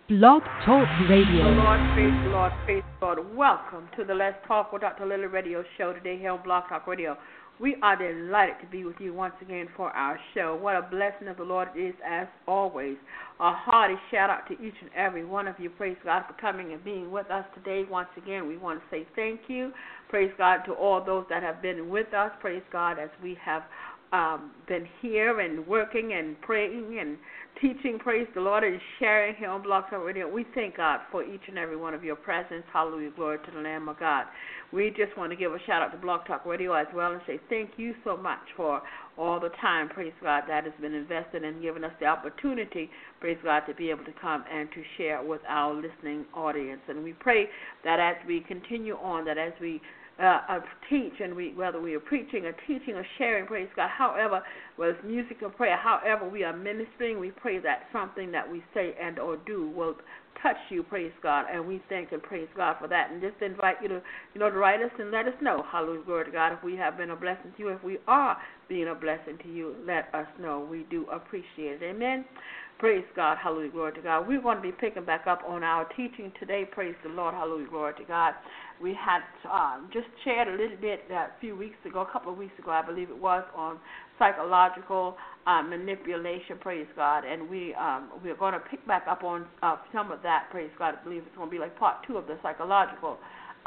Blog Talk The Radio. Lord, praise the Lord, praise the Lord. Welcome to the Let's Talk with Dr. Lily radio show today here on Blog Talk Radio. We are delighted to be with you once again for our show. What a blessing of the Lord it is as always. A hearty shout out to each and every one of you. Praise God for coming and being with us today. Once again, we want to say thank you. Praise God to all those that have been with us. Praise God as we have been here and working and praying and teaching, praise the Lord, and sharing here on Blog Talk Radio. We thank God for each and every one of your presence. Hallelujah, glory to the Lamb of God. We just want to give a shout out to Blog Talk Radio as well and say thank you so much for all the time, praise God, that has been invested in giving us the opportunity, praise God, to be able to come and to share with our listening audience. And we pray that as we continue on, that as we teach, and whether we are preaching or teaching or sharing, praise God, however, whether it's music or prayer, however we are ministering, we pray that something that we say and or do will touch you, praise God, and we thank and praise God for that. And just invite you to, to write us and let us know, hallelujah, glory to God, if we have been a blessing to you, if we are being a blessing to you, let us know. We do appreciate it. Amen. Praise God, hallelujah, glory to God. We're going to be picking back up on our teaching today, praise the Lord, hallelujah, glory to God. We had just shared a little bit a couple of weeks ago, I believe it was, on psychological manipulation, praise God, and we're going to pick back up on some of that, praise God. I believe it's going to be like part 2 of the psychological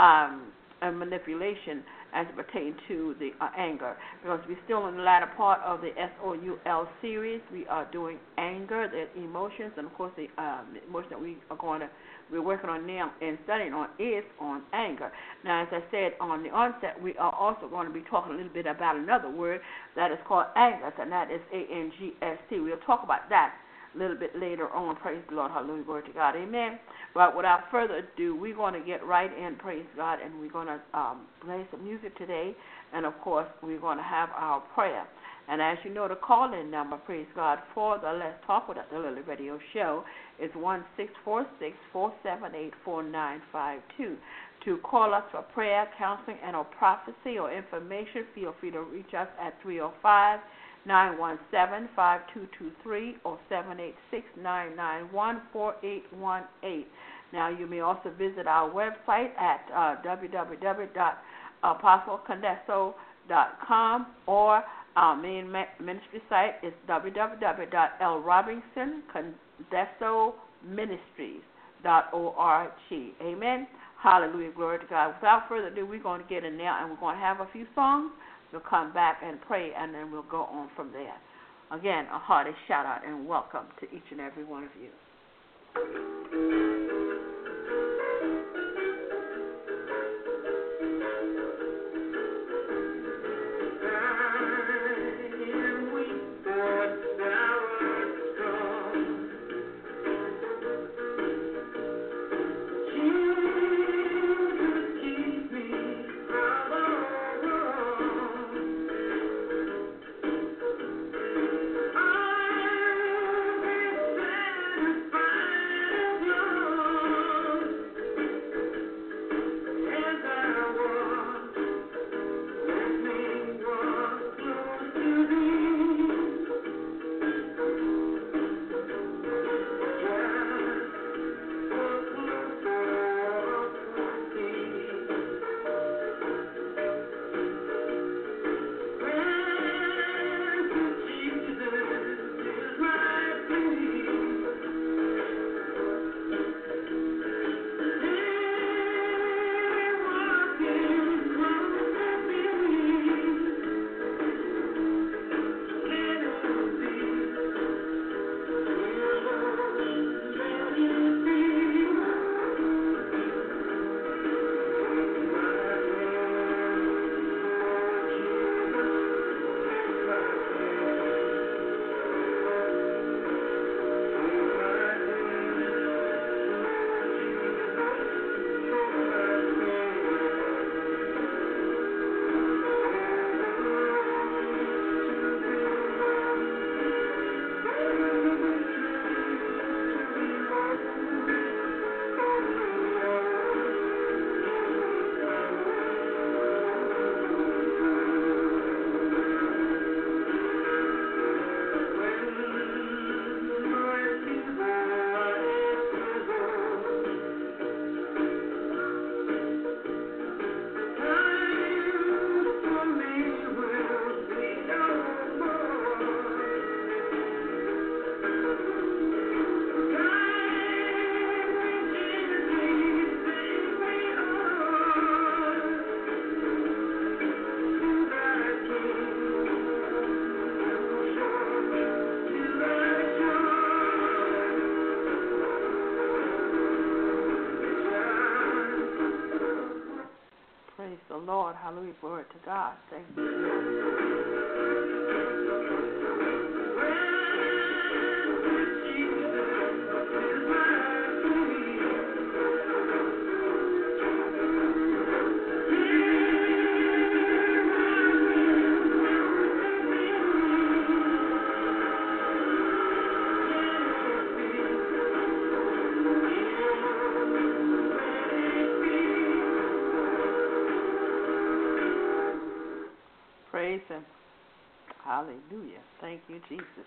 manipulation as it pertains to the anger, because we're still in the latter part of the SOUL series. We are doing anger, the emotions, and of course the emotion that we're working on now and studying on is on anger. Now, as I said on the onset, we are also going to be talking a little bit about another word that is called angus, and that is ANGST. We'll talk about that a little bit later on. Praise the Lord, hallelujah, glory to God, amen. But without further ado, we're going to get right in, praise God, and we're going to play some music today, and of course, we're going to have our prayer. And as you know, the call-in number, praise God, for the Let's Talk with the Lily Radio Show is 1-646-478-4952. To call us for prayer, counseling, and or prophecy or information, feel free to reach us at 305-917-5223 or 786-991-4818. Now, you may also visit our website at www.apostlecondeso.com, or our main ministry site is www.lrobinsoncondesoministries.org. Amen. Hallelujah. Glory to God. Without further ado, we're going to get in now, and we're going to have a few songs. We'll come back and pray, and then we'll go on from there. Again, a hearty shout-out and welcome to each and every one of you. Lord. Hallelujah. Glory to God. Thank you. Praise Him. Hallelujah. Thank you, Jesus.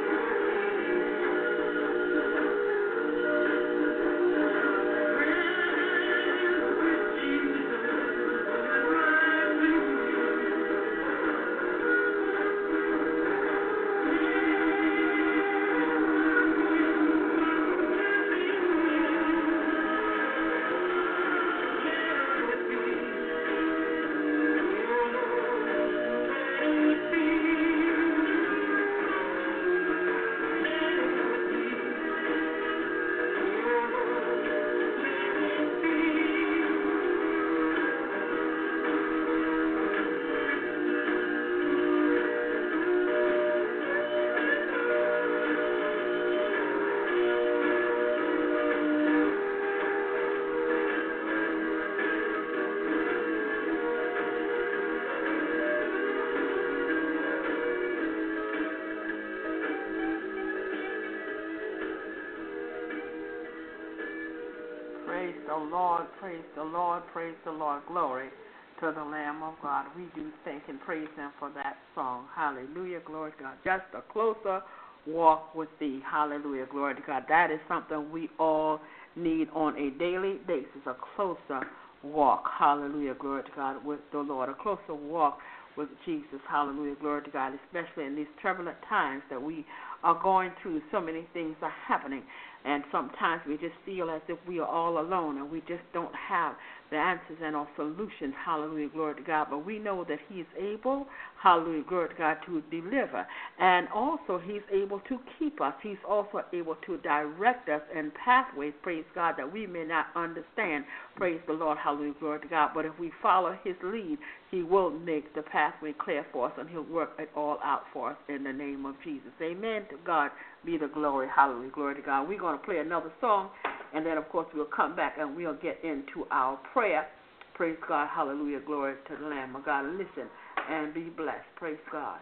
Praise the Lord, praise the Lord, praise the Lord. Glory to the Lamb of God. We do thank and praise Him for that song. Hallelujah, glory to God. Just a closer walk with Thee. Hallelujah, glory to God. That is something we all need on a daily basis, a closer walk. Hallelujah, glory to God, with the Lord. A closer walk with Jesus. Hallelujah, glory to God, especially in these turbulent times that we are going through. So many things are happening, and sometimes we just feel as if we are all alone and we just don't have the answers and our solutions. Hallelujah, glory to God. But we know that He is able, hallelujah, glory to God, to deliver. And also He's able to keep us. He's also able to direct us in pathways, praise God, that we may not understand. Praise the Lord, hallelujah, glory to God. But if we follow His lead, He will make the pathway clear for us, and He'll work it all out for us in the name of Jesus. Amen. To God be the glory. Hallelujah, glory to God. We're going to play another song, and then, of course, we'll come back and we'll get into our prayer. Praise God. Hallelujah, glory to the Lamb of God. Listen and be blessed. Praise God.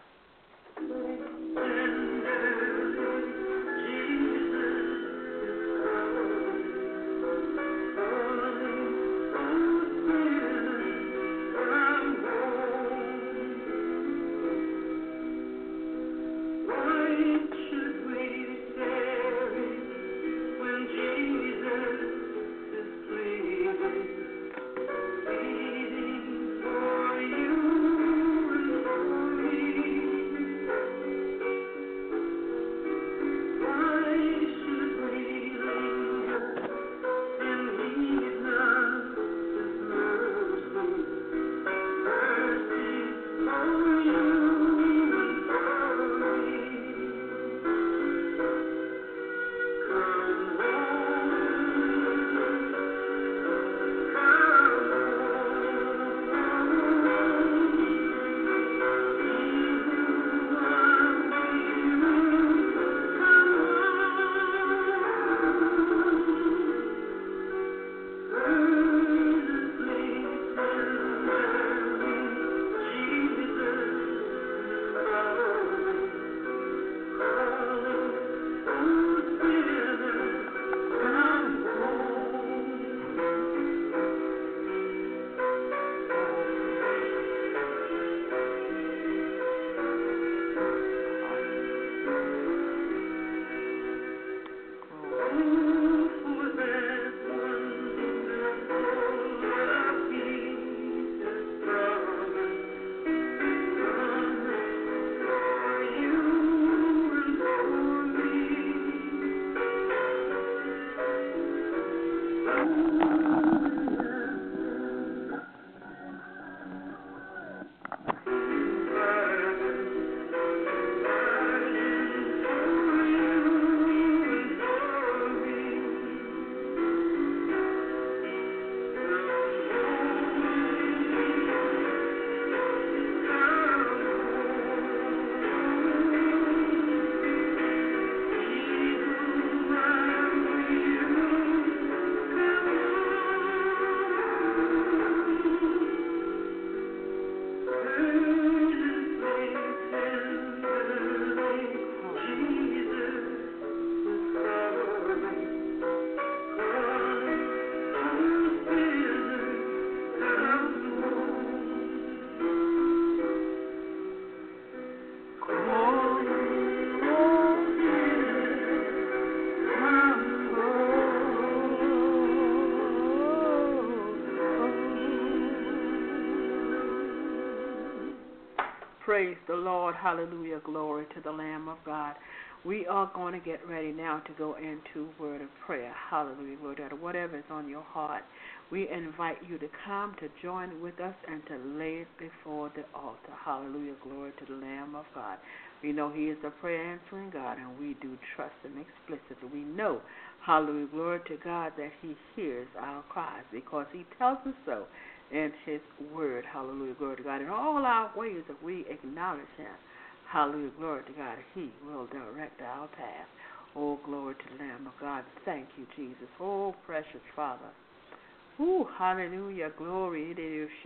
Praise the Lord. Hallelujah. Glory to the Lamb of God. We are going to get ready now to go into word of prayer. Hallelujah. Glory to God. Whatever is on your heart, we invite you to come to join with us and to lay it before the altar. Hallelujah. Glory to the Lamb of God. We know He is a prayer answering God, and we do trust Him explicitly. We know, hallelujah, glory to God, that He hears our cries because He tells us so in His word. Hallelujah, glory to God. In all our ways, if we acknowledge Him, hallelujah, glory to God, He will direct our path. Oh, glory to the Lamb of God. Thank you, Jesus. Oh, precious Father. Oh, hallelujah, glory.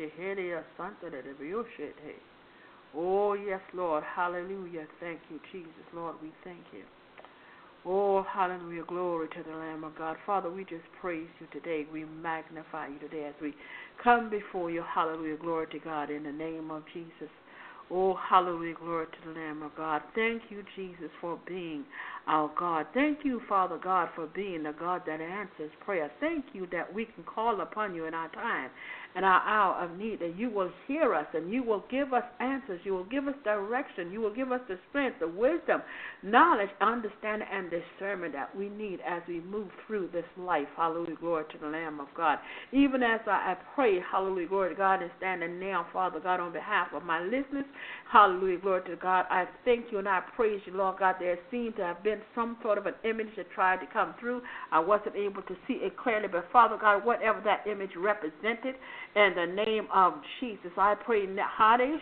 Oh, yes, Lord. Hallelujah. Thank you, Jesus. Lord, we thank you. Oh, hallelujah. Glory to the Lamb of God. Father, we just praise you today. We magnify you today as we come before you. Hallelujah. Glory to God in the name of Jesus. Oh, hallelujah. Glory to the Lamb of God. Thank you, Jesus, for being our God. Thank you, Father God, for being the God that answers prayer. Thank you that we can call upon you in our time and our hour of need, that you will hear us and you will give us answers. You will give us direction. You will give us the strength, the wisdom, knowledge, understanding, and discernment that we need as we move through this life. Hallelujah, glory to the Lamb of God. Even as I pray, hallelujah, glory to God, and standing now, Father God, on behalf of my listeners, hallelujah, glory to God, I thank you and I praise you, Lord God. There seemed to have been some sort of an image that tried to come through. I wasn't able to see it clearly, but Father God, whatever that image represented, in the name of Jesus, I pray now. Hallelujah.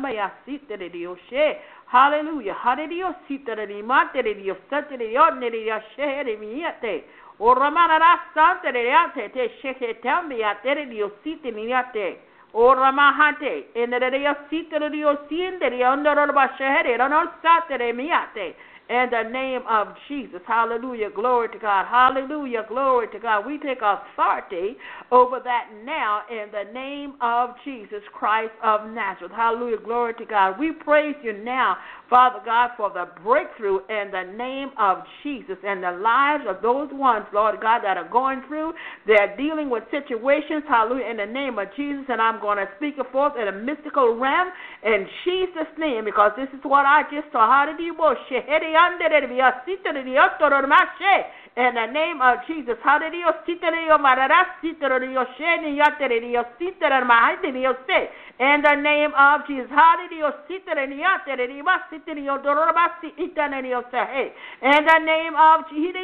Hallelujah. O Ramana Santa Reate, Sheke Tambia, Terio City Niate, O Ramahate, in the Rio City Rio Sin, the Under Bashere, on Saturday Miate. In the name of Jesus, hallelujah, glory to God, hallelujah, glory to God. We take authority over that now in the name of Jesus Christ of Nazareth. Hallelujah, glory to God. We praise you now, Father God, for the breakthrough in the name of Jesus and the lives of those ones, Lord God, that are going through. They're dealing with situations, hallelujah, in the name of Jesus, and I'm going to speak it forth in a mystical realm in Jesus' name, because this is what I just saw. Hallelujah. In the name of Jesus, in the name of Jesus, in the name of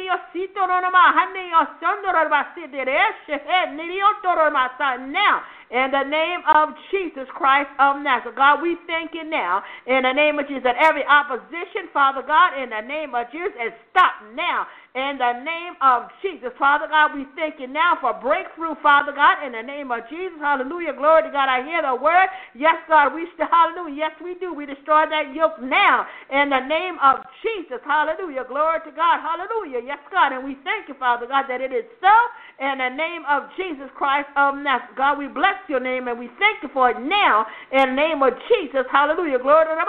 now, in the name of Jesus Christ of Nazareth, God, we thank you now. In the name of Jesus, that every opposition, Father God, in the name of Jesus, is stopped now. In the name of Jesus, Father God, we thank you now for breakthrough, Father God, in the name of Jesus. Hallelujah. Glory to God. I hear the word. Yes, God, hallelujah. Yes, we do. We destroy that yoke now in the name of Jesus. Hallelujah. Glory to God. Hallelujah. Yes, God. And we thank you, Father God, that it is so in the name of Jesus Christ of Nazareth. God, we bless your name and we thank you for it now in the name of Jesus. Hallelujah. Glory to God.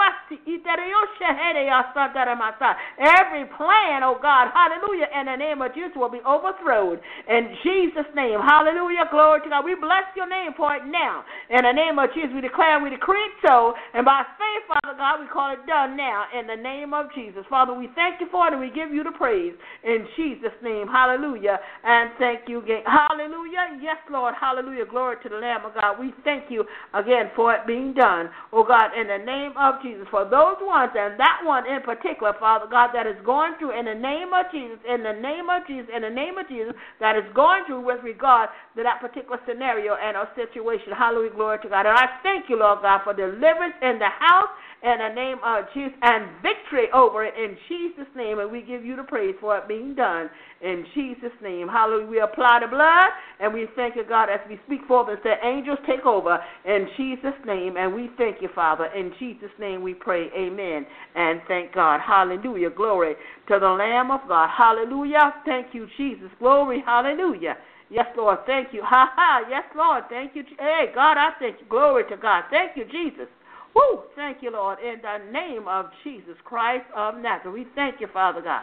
Every plan, oh God, hallelujah, in the name of Jesus will be overthrown in Jesus' name. Hallelujah. Glory to God. We bless your name for it now. In the name of Jesus, we declare and we decree it so. And by faith, Father God, we call it done now in the name of Jesus. Father, we thank you for it and we give you the praise in Jesus' name. Hallelujah. And thank you again. Hallelujah. Yes, Lord. Hallelujah. Glory to the Lamb of God. We thank you again for it being done. Oh God, in the name of Jesus, for those ones and that one in particular, Father God, that is going through in the name of Jesus, in the name of Jesus, in the name of Jesus, that is going through with regard to that particular scenario and or situation. Hallelujah, glory to God. And I thank you, Lord God, for deliverance in the house in the name of Jesus and victory over it in Jesus' name. And we give you the praise for it being done in Jesus' name. Hallelujah. We apply the blood and we thank you, God, as we speak forth and say, angels take over in Jesus' name. And we thank you, Father. In Jesus' name we pray. Amen. And thank God. Hallelujah. Glory to the Lamb of God. Hallelujah. Thank you, Jesus. Glory. Hallelujah. Yes, Lord. Thank you. Ha ha. Yes, Lord. Thank you. Hey, God, I thank you. Glory to God. Thank you, Jesus. Woo. Thank you, Lord. In the name of Jesus Christ of Nazareth. We thank you, Father God.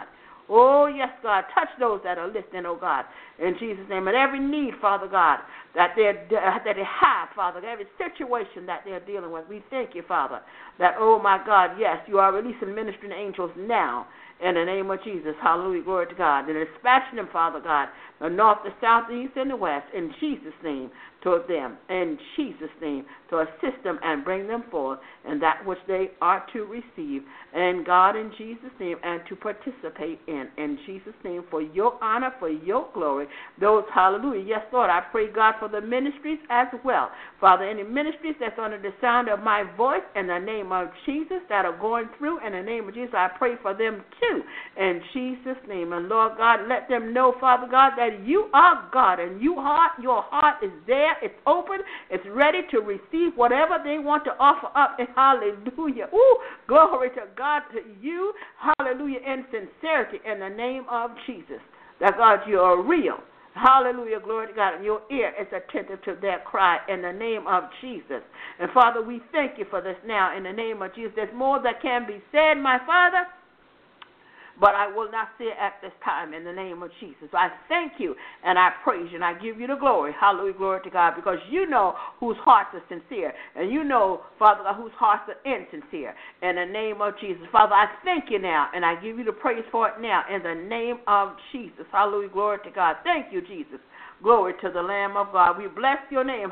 Oh, yes, God. Touch those that are listening, oh, God, in Jesus' name. And every need, Father God, that they have, Father, every situation that they're dealing with. We thank you, Father, that, oh, my God, yes, you are releasing ministering angels now in the name of Jesus. Hallelujah. Glory to God. And dispatching them, Father God, the north, the south, the east, and the west, in Jesus' name, toward them, in Jesus' name, to assist them and bring them forth in that which they are to receive, and God, in Jesus' name, and to participate in Jesus' name, for your honor, for your glory. Those, hallelujah, yes, Lord, I pray, God, for the ministries as well. Father, any ministries that's under the sound of my voice, in the name of Jesus, that are going through, in the name of Jesus, I pray for them too, in Jesus' name. And Lord God, let them know, Father God, that you are God, and your heart is there, it's open, it's ready to receive whatever they want to offer up. And hallelujah. Ooh, glory to God, to you. Hallelujah, in sincerity, in the name of Jesus. That God, you are real. Hallelujah, glory to God. And your ear is attentive to their cry in the name of Jesus. And Father, we thank you for this now in the name of Jesus. There's more that can be said, my Father, but I will not say it at this time in the name of Jesus. I thank you and I praise you and I give you the glory. Hallelujah, glory to God, because you know whose hearts are sincere, and you know, Father God, whose hearts are insincere in the name of Jesus. Father, I thank you now and I give you the praise for it now in the name of Jesus. Hallelujah, glory to God. Thank you, Jesus. Glory to the Lamb of God. We bless your name.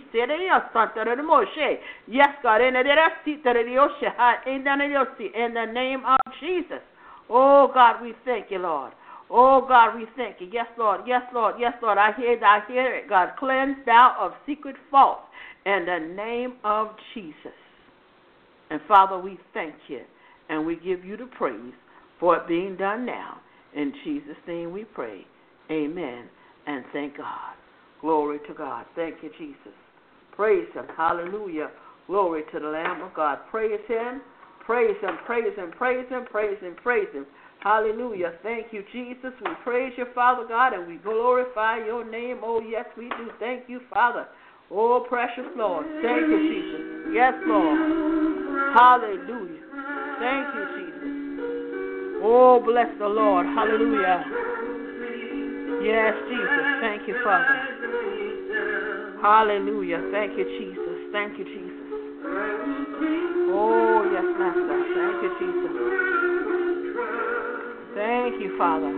Yes, God, in the name of Jesus. Oh, God, we thank you, Lord. Oh, God, we thank you. Yes, Lord. Yes, Lord. Yes, Lord. I hear it, God. Cleanse thou of secret faults in the name of Jesus. And, Father, we thank you, and we give you the praise for it being done now. In Jesus' name we pray. Amen. And thank God. Glory to God. Thank you, Jesus. Praise him. Hallelujah. Glory to the Lamb of God. Praise him. Praise him, praise him, praise him, praise him, praise him. Hallelujah. Thank you, Jesus. We praise you, Father God, and we glorify your name. Oh, yes, we do. Thank you, Father. Oh, precious Lord. Thank you, Jesus. Yes, Lord. Hallelujah. Thank you, Jesus. Oh, bless the Lord. Hallelujah. Yes, Jesus. Thank you, Father. Hallelujah. Thank you, Jesus. Thank you, Jesus. Oh, yes, Master. Thank you, Jesus. Thank you, Father.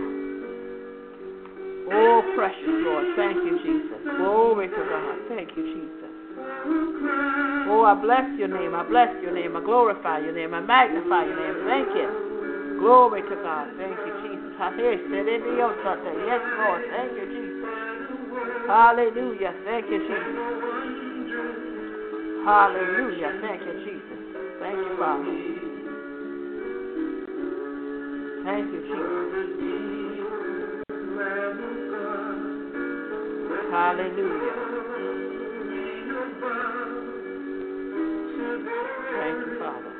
Oh, precious Lord. Thank you, Jesus. Glory to God. Thank you, Jesus. Oh, I bless your name. I bless your name. I glorify your name. I magnify your name. Thank you. Glory to God. Thank you, Jesus. Yes, Lord. Thank you, Jesus. Hallelujah. Thank you, Jesus. Hallelujah. Thank you, Jesus. Thank you, Father. Thank you, Jesus. Hallelujah. Thank you, Father.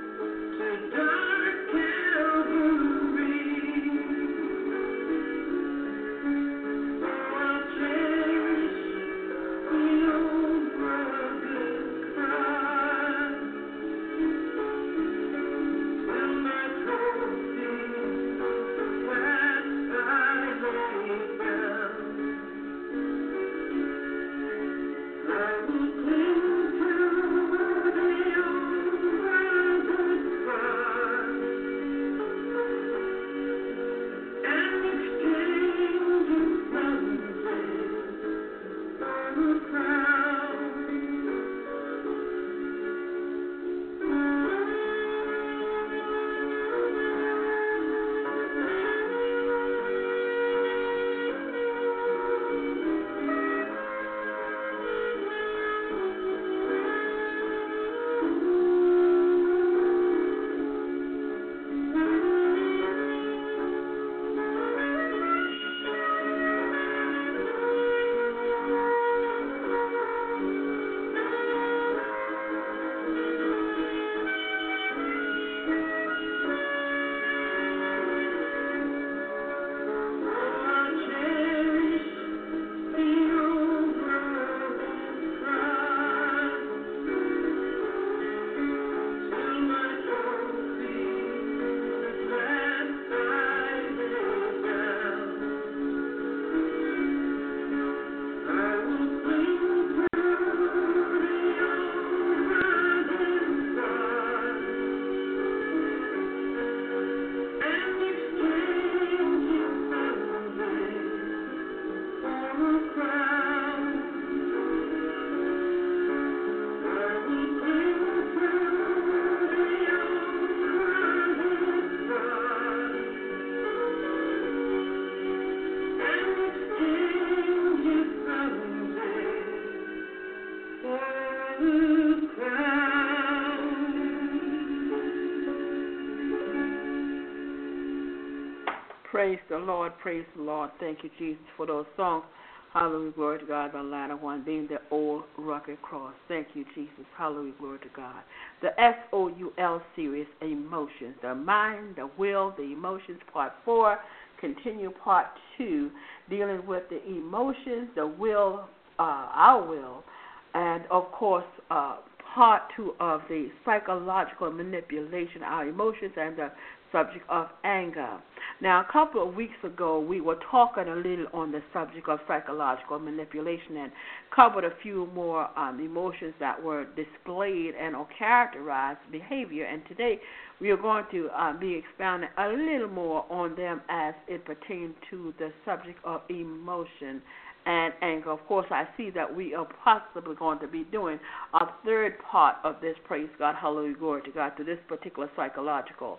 Praise the Lord, praise the Lord. Thank you, Jesus, for those songs. Hallelujah, glory to God. The latter one being the old rugged cross. Thank you, Jesus. Hallelujah, glory to God. The SOUL series, Emotions. The mind, the will, the emotions, part 4. Continue part 2, dealing with the emotions, the will, our will, and, of course, part 2 of the psychological manipulation, our emotions, and the subject of anger. Now, a couple of weeks ago, we were talking a little on the subject of psychological manipulation and covered a few more emotions that were displayed and or characterized behavior. And today, we are going to be expounding a little more on them as it pertains to the subject of emotion and anger. Of course, I see that we are possibly going to be doing a third part of this, praise God, hallelujah, glory to God, to this particular psychological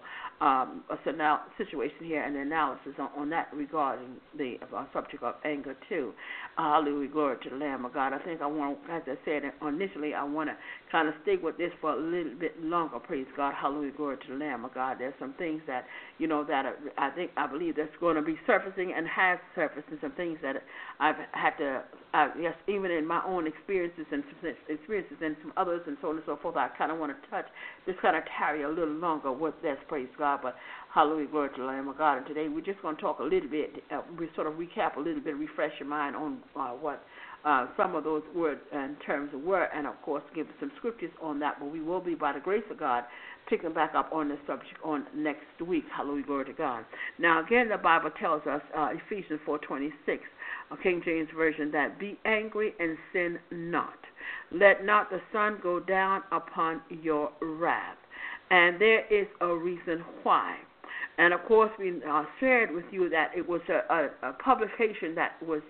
situation here and the analysis on that regarding the subject of anger too. Hallelujah, glory to the Lamb of God. I think I want, as I said initially, I want to kind of stick with this for a little bit longer, praise God, hallelujah, glory to the Lamb of God. There's some things that, that I believe that's going to be surfacing and has surfaced, and some things that I've had to, yes, even in my own experiences and some others and so on and so forth, I kind of want to touch, just kind of tarry a little longer with this, praise God. But hallelujah, glory to the Lamb of God. And today we're just going to talk a little bit, we sort of recap a little bit, refresh your mind on what some of those words and terms were, and of course give some scriptures on that. But we will be, by the grace of God, picking back up on this subject on next week. Hallelujah, glory to God. Now again, the Bible tells us, Ephesians 4:26, King James Version, that be angry and sin not. Let not the sun go down upon your wrath. And there is a reason why. And, of course, we shared with you that it was a publication that was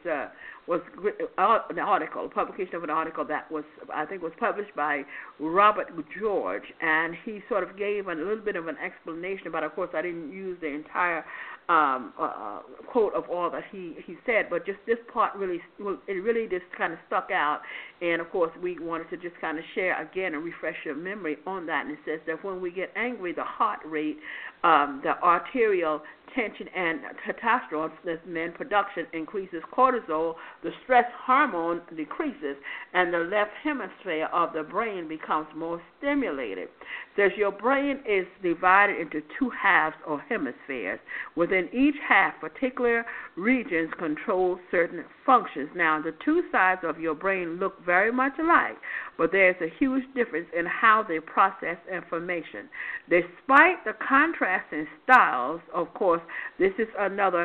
an article, a publication of an article that was, I think, was published by Robert George, and he sort of gave a little bit of an explanation, but, of course, I didn't use the entire quote of all that he said, but just this part really just kind of stuck out, and, of course, we wanted to just kind of share again and refresh your memory on that, and it says that when we get angry, the heart rate, the arterial tension and testosterone, this men production increases, cortisol, the stress hormone decreases, and the left hemisphere of the brain becomes more stimulated. Says your brain is divided into two halves or hemispheres. Within each half, particular regions control certain functions. Now, the two sides of your brain look very much alike, but there's a huge difference in how they process information. Despite the contrasting styles, of course, this is another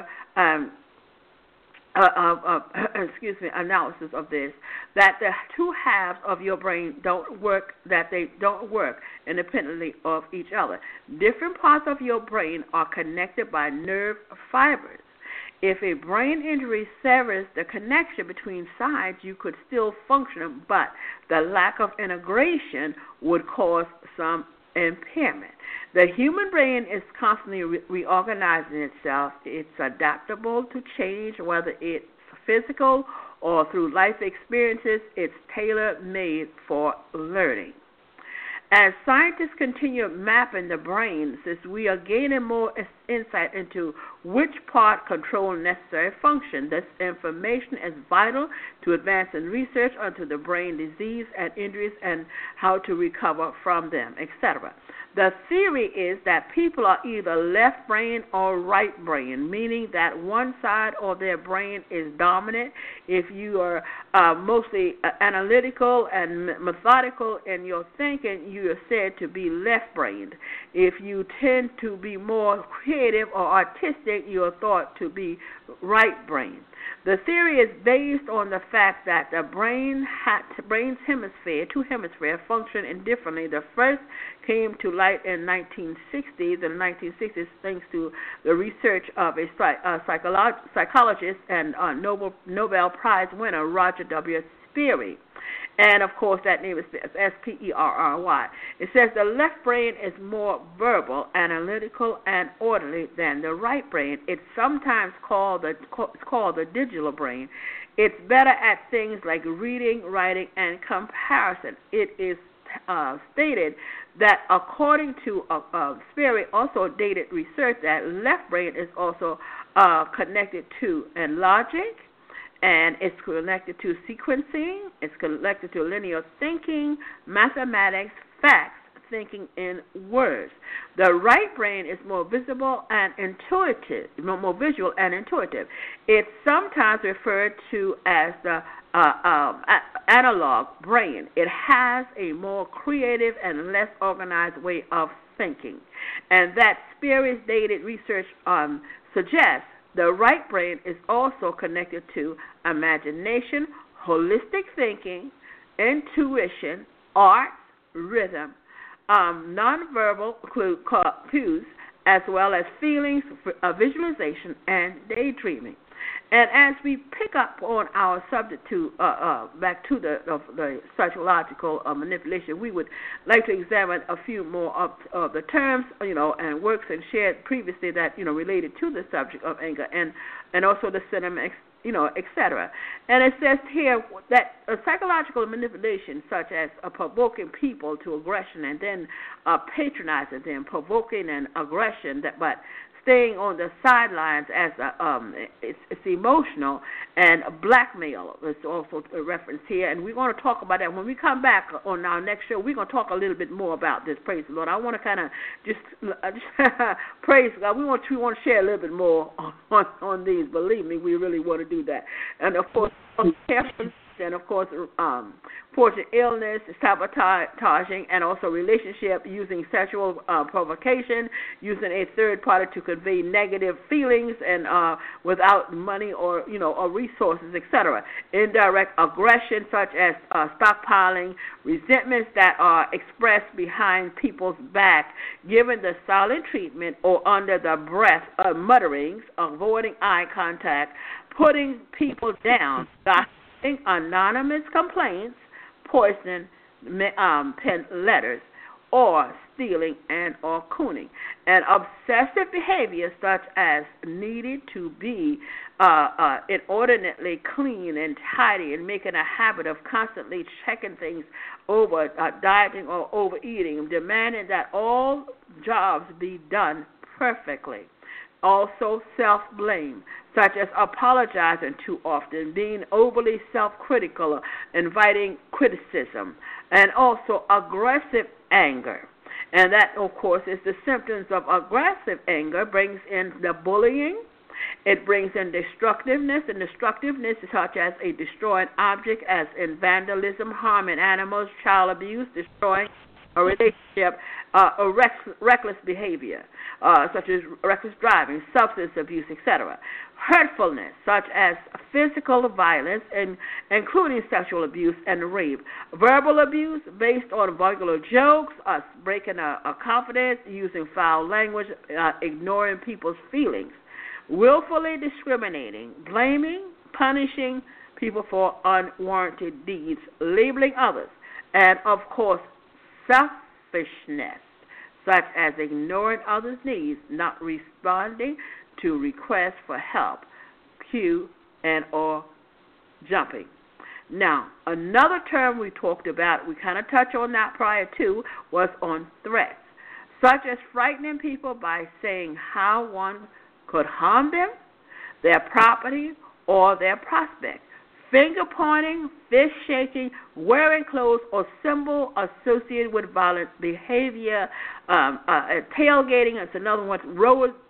analysis of this, that the two halves of your brain don't work independently of each other. Different parts of your brain are connected by nerve fibers. If a brain injury severs the connection between sides, you could still function, but the lack of integration would cause some impairment. The human brain is constantly reorganizing itself. It's adaptable to change, whether it's physical or through life experiences. It's tailor-made for learning. As scientists continue mapping the brain, since we are gaining more insight into which part controls necessary function, this information is vital to advancing research onto the brain disease and injuries and how to recover from them, etc. The theory is that people are either left brain or right brain, meaning that one side of their brain is dominant. If you are mostly analytical and methodical in your thinking, you are said to be left-brained. If you tend to be more creative or artistic, you are thought to be right-brained. The theory is based on the fact that the brain's two hemispheres function indifferently. The first came to light in 1960s, thanks to the research of a psychologist and Nobel Prize winner, Roger W. Sperry. And, of course, that name is Sperry. It says the left brain is more verbal, analytical, and orderly than the right brain. It's sometimes called the digital brain. It's better at things like reading, writing, and comparison. It is stated that, according to Sperry, also dated research, that left brain is also connected to logic, and it's connected to sequencing, it's connected to linear thinking, mathematics, facts, thinking in words. The right brain is more visual and intuitive. It's sometimes referred to as the analog brain. It has a more creative and less organized way of thinking. And that Sperry's dated research suggests the right brain is also connected to imagination, holistic thinking, intuition, arts, rhythm, nonverbal cues, as well as feelings, visualization, and daydreaming. And as we pick up on our subject back to the psychological manipulation, we would like to examine a few more of the terms, and works and shared previously that, related to the subject of anger and also the cinema, etc. And it says here that psychological manipulation, such as provoking people to aggression and then patronizing them, provoking an aggression, but staying on the sidelines as it's emotional, and blackmail is also a reference here, and we're going to talk about that when we come back on our next show. We're going to talk a little bit more about this. Praise the Lord. I want to kind of just praise God. We want to share a little bit more on these. Believe me, we really want to do that. And of course, careful. And, of course, fortunate illness, sabotaging, and also relationship, using sexual provocation, using a third party to convey negative feelings, and without money or resources, etc. Indirect aggression, such as stockpiling, resentments that are expressed behind people's back, giving the silent treatment or under the breath of mutterings, avoiding eye contact, putting people down, anonymous complaints, poisoning pen letters, or stealing and or cooning. And obsessive behavior such as needing to be inordinately clean and tidy, and making a habit of constantly checking things over, dieting or overeating, demanding that all jobs be done perfectly. Also self-blame, such as apologizing too often, being overly self-critical, inviting criticism, and also aggressive anger. And that, of course, is the symptoms of aggressive anger. Brings in the bullying. It brings in destructiveness, and destructiveness is such as a destroying object, as in vandalism, harming animals, child abuse, destroying a relationship, reckless behavior, such as reckless driving, substance abuse, etc. Hurtfulness, such as physical violence, including sexual abuse and rape. Verbal abuse, based on vulgar jokes, breaking a confidence, using foul language, ignoring people's feelings. Willfully discriminating, blaming, punishing people for unwarranted deeds, labeling others, and, of course, selfishness, such as ignoring others' needs, not responding to requests for help, cue, and or jumping. Now, another term we talked about, we kind of touched on that prior to, was on threats, such as frightening people by saying how one could harm them, their property, or their prospect. Finger pointing, fist shaking, wearing clothes or symbol associated with violent behavior, tailgating, that's another one, road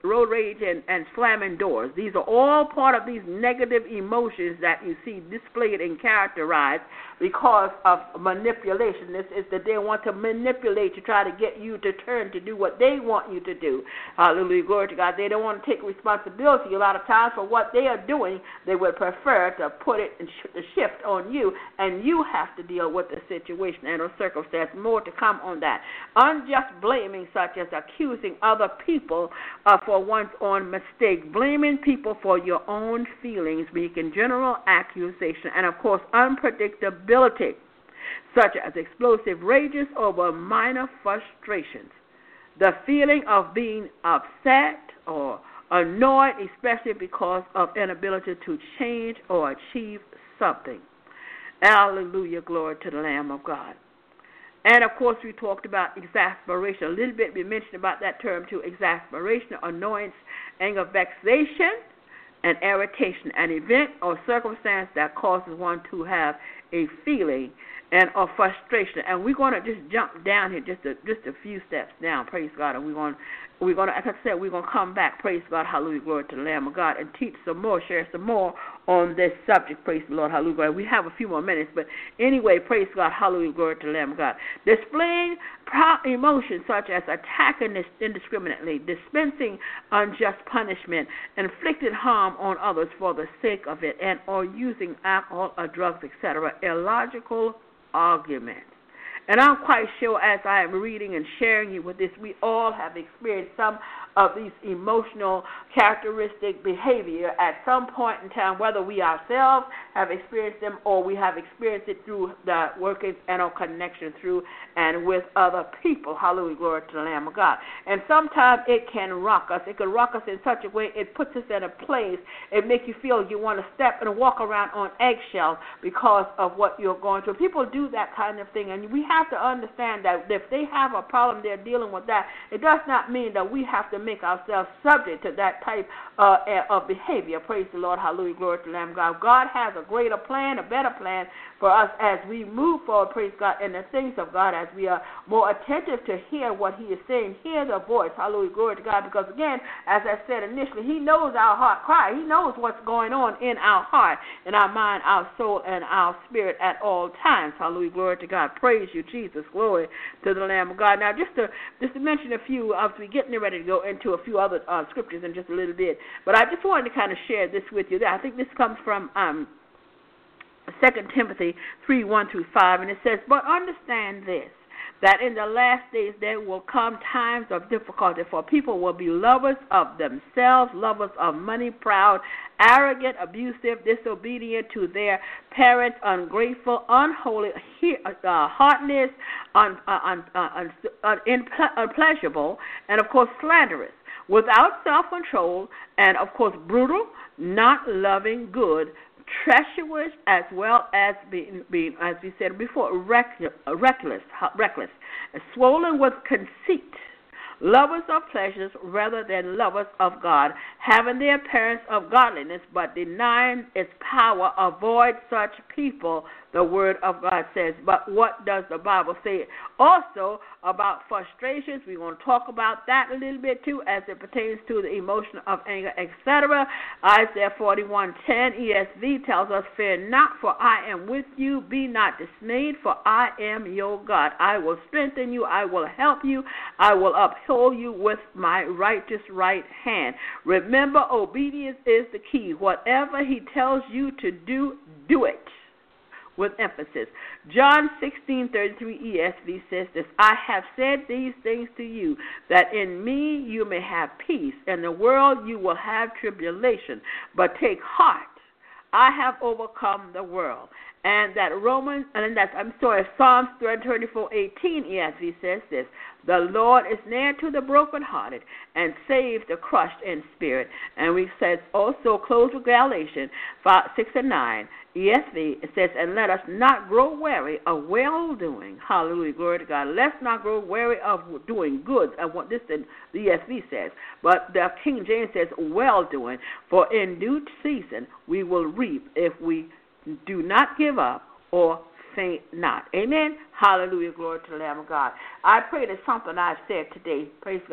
road rage, and slamming doors. These are all part of these negative emotions that you see displayed and characterized because of manipulation. This is that they want to manipulate you, try to get you to turn to do what they want you to do. Hallelujah, glory to God. They don't want to take responsibility a lot of times for what they are doing. They would prefer to put it and shift on you, and you have to deal with the situation and the circumstance. More to come on that. Unjust blaming, such as accusing other people for one's own mistake, blaming people for your own feelings, making general accusation, and of course unpredictability, such as explosive rages over minor frustrations. The feeling of being upset or annoyed, especially because of inability to change or achieve something. Hallelujah, glory to the Lamb of God. And, of course, we talked about exasperation. A little bit we mentioned about that term, too, exasperation, annoyance, anger, vexation, and irritation, an event or circumstance that causes one to have a feeling and of frustration. And we're going to just jump down here just a few steps down, praise God, and we're going to, as I said, we're going to come back, praise God, hallelujah, glory to the Lamb of God, and teach some more, share some more on this subject, praise the Lord, hallelujah, glory. We have a few more minutes, but anyway, praise God, hallelujah, glory to the Lamb of God. Displaying proud emotions such as attacking indiscriminately, dispensing unjust punishment, inflicting harm on others for the sake of it, and or using alcohol or drugs, etc., illogical arguments. And I'm quite sure as I am reading and sharing you with this, we all have experienced some of these emotional characteristic behavior at some point in time, whether we ourselves have experienced them or we have experienced it through the workings and our connection through and with other people. Hallelujah, glory to the Lamb of God. And sometimes it can rock us. It can rock us in such a way it puts us in a place. It makes you feel you want to step and walk around on eggshells because of what you're going through. People do that kind of thing, and we have to understand that if they have a problem, they're dealing with that. It does not mean that we have to make ourselves subject to that type of behavior. Praise the Lord. Hallelujah. Glory to the Lamb of God. God has a greater plan, a better plan for us as we move forward, praise God, in the things of God, as we are more attentive to hear what He is saying, hear the voice. Hallelujah. Glory to God. Because, again, as I said initially, He knows our heart cry. He knows what's going on in our heart, in our mind, our soul, and our spirit at all times. Hallelujah. Glory to God. Praise you, Jesus. Glory to the Lamb of God. Now, just to mention a few, as we getting ready to go into a few other scriptures in just a little bit, but I just wanted to kind of share this with you. I think this comes from 2 Timothy 3:1-5, and it says, "But understand this, that in the last days there will come times of difficulty, for people will be lovers of themselves, lovers of money, proud, arrogant, abusive, disobedient to their parents, ungrateful, unholy, heartless, unpleasurable, and, of course, slanderous, without self-control, and, of course, brutal, not loving good, treacherous, as well as being, as we said before, reckless, swollen with conceit, lovers of pleasures rather than lovers of God, having the appearance of godliness but denying its power. Avoid such people, the Word of God says. But what does the Bible say also about frustrations? We're going to talk about that a little bit too, as it pertains to the emotion of anger, etc. Isaiah 41:10 ESV tells us, "Fear not, for I am with you. Be not dismayed, for I am your God. I will strengthen you. I will help you. I will uphold you with my righteous right hand." Remember, obedience is the key. Whatever He tells you to do, do it with emphasis. John 16:33 ESV says this, "I have said these things to you, that in me you may have peace. In the world you will have tribulation, but take heart. I have overcome the world." And Psalms 34:18 ESV says this, "The Lord is near to the brokenhearted and saves the crushed in spirit." And we said also, close with Galatians 6:9 ESV, it says, "And let us not grow weary of well-doing." Hallelujah, glory to God. Let's not grow weary of doing good, and what this the ESV says. But the King James says, well-doing. "For in due season we will reap if we do not give up or faint not." Amen. Hallelujah. Glory to the Lamb of God. I pray that something I've said today, praise God,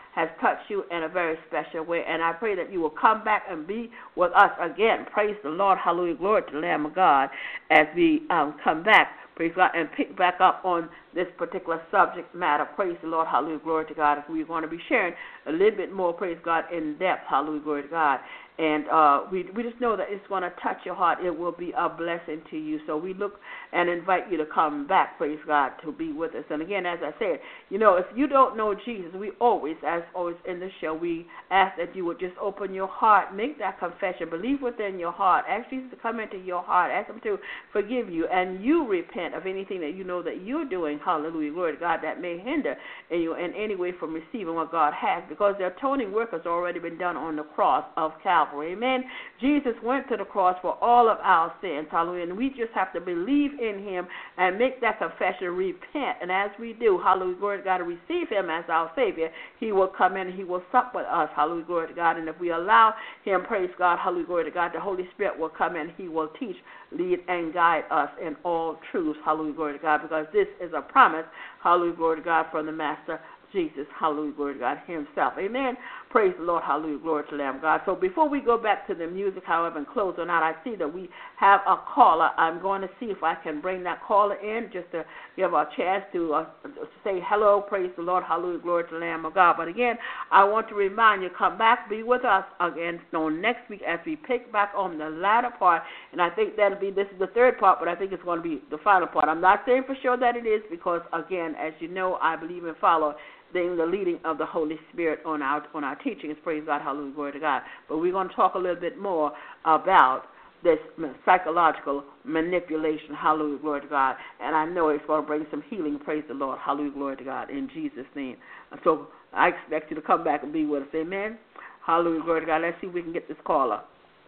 has touched you in a very special way. And I pray that you will come back and be with us again. Praise the Lord. Hallelujah. Glory to the Lamb of God as we come back. Praise God, and pick back up on this particular subject matter. Praise the Lord. Hallelujah. Glory to God. As we're going to be sharing a little bit more, praise God, in depth. Hallelujah. Glory to God. And we just know that it's going to touch your heart. It will be a blessing to you. So we look and invite you to come back, praise God, to be with us. And again, as I said, if you don't know Jesus, we always, as always in the show, we ask that you would just open your heart, make that confession, believe within your heart, ask Jesus to come into your heart, ask him to forgive you, and you repent of anything that you know that you're doing, hallelujah, glory to God, that may hinder you in any way from receiving what God has, because the atoning work has already been done on the cross of Calvary. Amen. Jesus went to the cross for all of our sins. Hallelujah. And we just have to believe in him and make that confession, repent. And as we do, hallelujah, glory to God, to receive him as our Savior, he will come in and he will sup with us. Hallelujah, glory to God. And if we allow him, praise God, hallelujah, glory to God, the Holy Spirit will come in. He will teach, lead, and guide us in all truths. Hallelujah, glory to God, because this is a promise, hallelujah, glory to God, from the Master Jesus, hallelujah, glory to God himself. Amen. Praise the Lord, hallelujah, glory to the Lamb of God. So before we go back to the music, however, and close on out, I see that we have a caller. I'm going to see if I can bring that caller in just to give a chance to say hello, praise the Lord, hallelujah, glory to the Lamb of God. But again, I want to remind you, come back, be with us again next week as we pick back on the latter part. And I think this is the third part, but I think it's going to be the final part. I'm not saying for sure that it is because, again, as you know, I believe and follow the leading of the Holy Spirit on our teachings. Praise God, hallelujah, glory to God. But we're going to talk a little bit more about this psychological manipulation, hallelujah, glory to God. And I know it's going to bring some healing, praise the Lord, hallelujah, glory to God, in Jesus' name. So I expect you to come back and be with us, amen. Hallelujah, glory to God. Let's see if we can get this caller.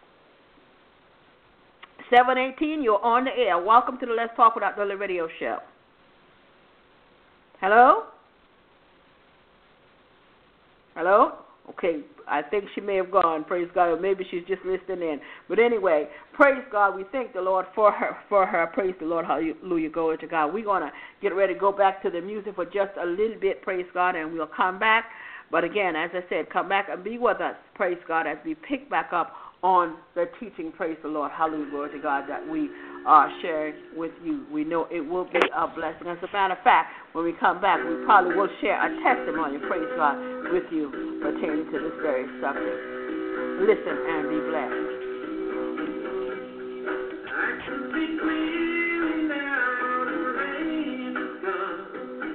718, you're on the air. Welcome to the Let's Talk Without the Radio Show. Hello? Hello? Okay, I think she may have gone, praise God, or maybe she's just listening in. But anyway, praise God, we thank the Lord for her, praise the Lord, hallelujah, glory to God. We're going to get ready to go back to the music for just a little bit, praise God, and we'll come back. But again, as I said, come back and be with us, praise God, as we pick back up on the teaching, praise the Lord, hallelujah, glory to God, that we are sharing with you. We know it will be a blessing. As a matter of fact, when we come back, we probably will share a testimony, praise God, with you pertaining to this very subject. Listen and be blessed. I could be clearing down the rain is gone.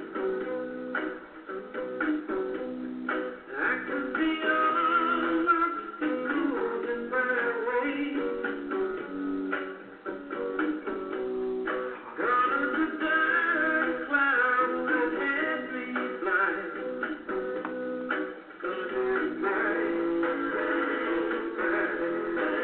I could be all of the good and bad ways. Gone are the dark clouds that had me blind. Gonna be bright, bright, bright.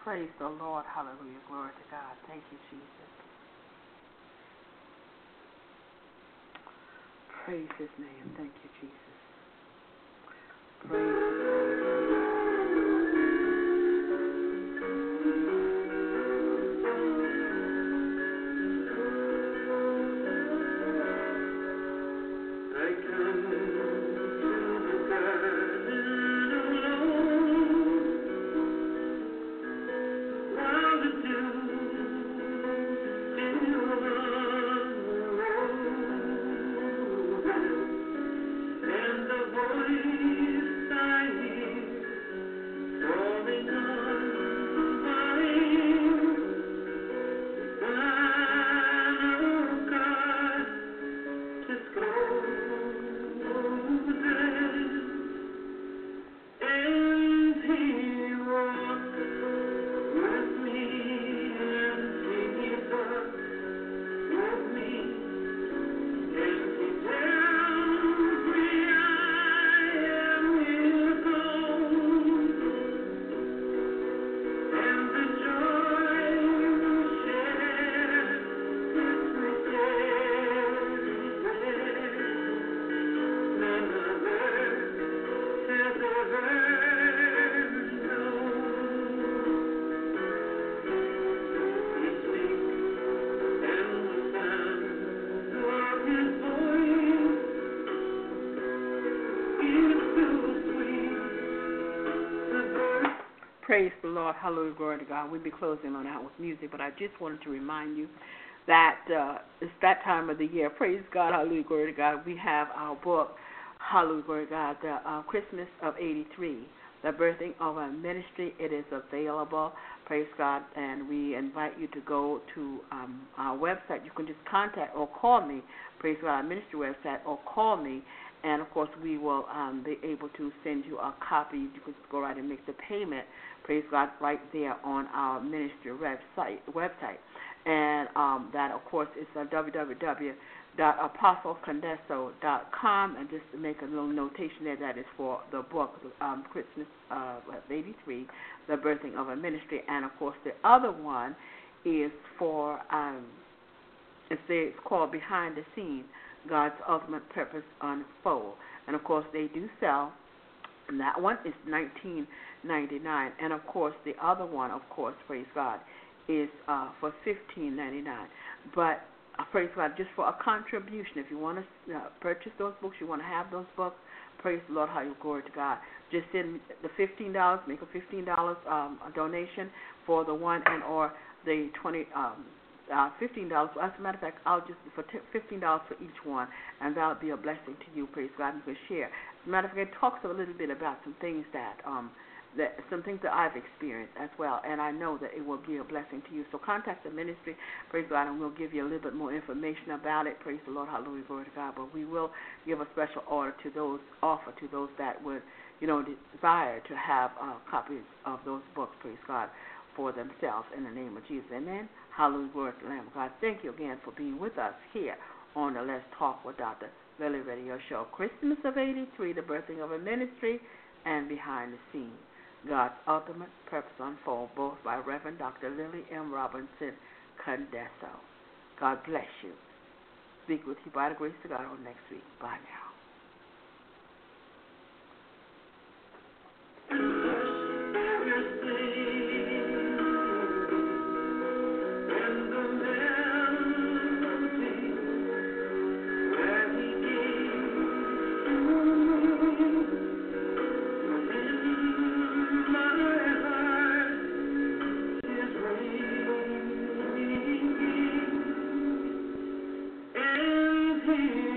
Praise the Lord. Hallelujah. Glory to God. Thank you, Jesus. Praise his name. Thank you, Jesus. Praise his name. Praise the Lord. Hallelujah. Glory to God. We'll be closing on out with music, but I just wanted to remind you that it's that time of the year. Praise God. Hallelujah. Glory to God. We have our book, Hallelujah. Glory to God, the Christmas of 83, the birthing of a ministry. It is available. Praise God. And we invite you to go to our website. You can just contact or call me. Praise God, our ministry website, or call me. And, of course, we will be able to send you a copy. You can go right and make the payment, praise God, right there on our ministry website. And that, of course, is www.apostlecondeso.com. And just to make a little notation there, that is for the book, Christmas of 83, The Birthing of a Ministry. And, of course, the other one is for, it's called Behind the Scene, God's Ultimate Purpose Unfold. And, of course, they do sell. And that one is $19.99. And, of course, the other one, of course, praise God, is for $15.99. But, praise God, just for a contribution, if you want to purchase those books, you want to have those books, praise the Lord, hallelujah, glory to God. Just send the $15, make a $15 a donation for the one and or the $15. As a matter of fact, I'll just for $15 for each one, and that'll be a blessing to you. Praise God, and you can share. As a matter of fact, it talks a little bit about some things that some things that I've experienced as well, and I know that it will be a blessing to you. So contact the ministry, praise God, and we'll give you a little bit more information about it. Praise the Lord, hallelujah, glory to God. But we will give a special offer to those that would, desire to have copies of those books. Praise God, for themselves in the name of Jesus. Amen. Hallelujah, glory to the Lamb of God. Thank you again for being with us here on the Let's Talk with Dr. Lily Radio Show. Christmas of 83, the birthing of a ministry, and Behind the Scenes, God's Ultimate Purpose Unfold, both by Reverend Dr. Lily M. Robinson Condeso. God bless you. Speak with you by the grace of God on next week. Bye now. And